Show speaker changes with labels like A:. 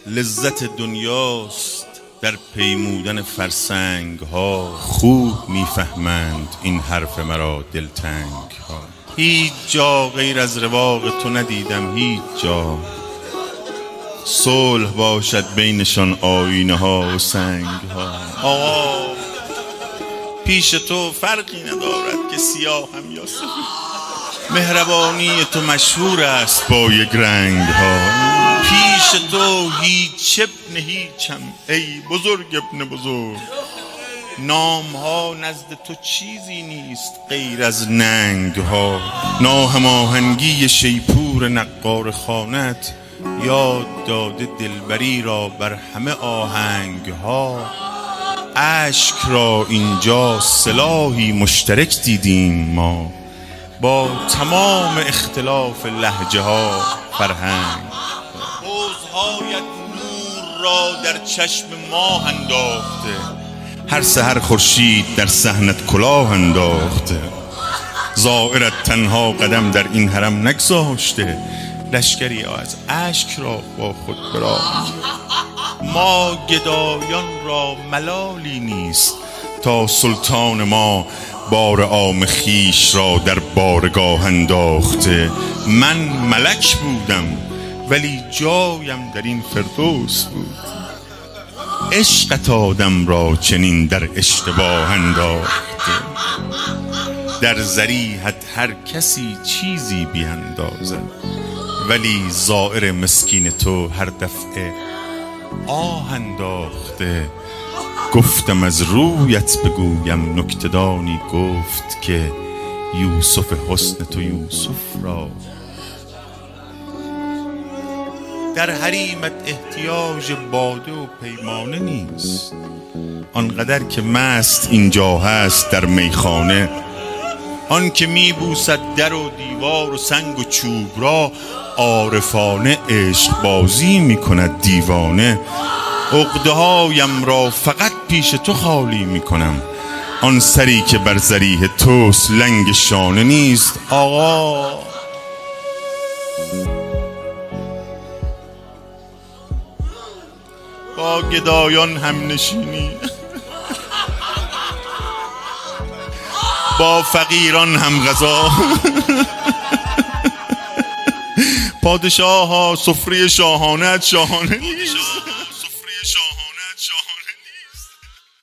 A: لذت دنیاست در پیمودن فرسنگ ها، خوب میفهمند این حرف مرا دلتنگ ها. هیچ جا غیر از رواق تو ندیدم، هیچ جا صلح باشد بینشان آینه ها و سنگ ها. آقا پیش تو فرقی ندارد که سیاه هم یا سفید، مهربانی تو مشهور است با یک رنگ ها. پیش تو هیچ ابن هیچم ای بزرگ ابن بزرگ، نام ها نزد تو چیزی نیست غیر از ننگ ها. ناهماهنگی شیپور نقار خانت یاد داده دلبری را بر همه آهنگ ها. اشک را اینجا سلاحی مشترک دیدیم ما، با تمام اختلاف لهجه ها فرهنگ. حوضهایت نور را در چشم ماه انداخته، هر سحر خورشید در صحنت کلاه انداخته. زائرت تنها قدم در این حرم نگذاشته، لشکری از اشک را با خود براه. ما گدایان را ملالی نیست تا سلطان ما بار عام خیش را در بارگاه انداخته. من ملک بودم ولی جایم در این فردوس بود، عشقت آدم را چنین در اشتباه انداخته. در ذریحت هر کسی چیزی بیندازد، ولی زائر مسکین تو هر دفعه آه انداخته. گفتم از رویت بگویم نکته‌دانی گفت که یوسف حسن تو یوسف را. در حریمت احتیاج باده و پیمانه نیست، آنقدر که مست اینجا هست در میخانه. آن که میبوسد در و دیوار و سنگ و چوب را، عارفانه عشق بازی میکند دیوانه. عقده هایم را فقط پیش تو خالی میکنم، آن سری که بر ذریح توست لنگ شانه نیست. آقا با گدایان هم نشینی، با فقیران هم غذا. پادشاه ها سفره شاهانه شاهانه نیست.